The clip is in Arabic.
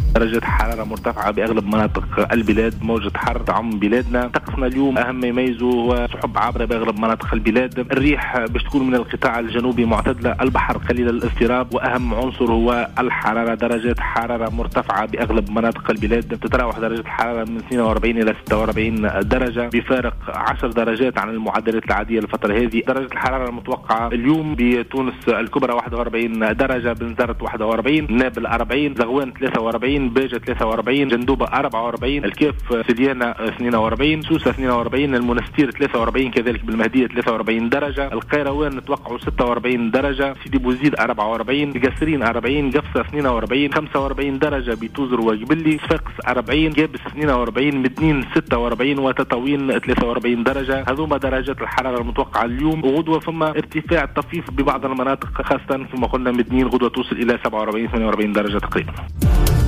درجة حرارة مرتفعة بأغلب مناطق البلاد، موجة حر تعم بلادنا. طقسنا اليوم أهم ما يميزه هو سحب عابرة بأغلب مناطق البلاد. الريح باش تكون من القطاع الجنوبي معتدلة، البحر قليل الاضطراب، وأهم عنصر هو الحرارة. درجات حرارة مرتفعة بأغلب مناطق البلاد، تتراوح درجة الحرارة من 42 إلى 46 درجة بفارق 10 درجات عن المعدلات العادية الفترة هذه. درجة الحرارة المتوقعة اليوم بتونس الكبرى 41 درجة، بنزرت 41، نابل 40، زغوان 43، باجة 43، جندوبة 44، الكيف سليانة 42، سوسة 42، المنستير 43 كذلك بالمهدية 43 درجة، القيروان نتوقعوا 46 درجة، سيدي بوزيد 44، القصرين 40، قفصة 42، 45 درجة بتوزر وجبلي، صفاقس 40، جابس 42، مدنين 46 وتطاوين 43 درجة. هذوما درجات الحرارة المتوقعة اليوم. وغدوة فما ارتفاع طفيف ببعض المناطق، خاصة كما قلنا مدنين غدوة توصل إلى 47 48 درجة تقريبا.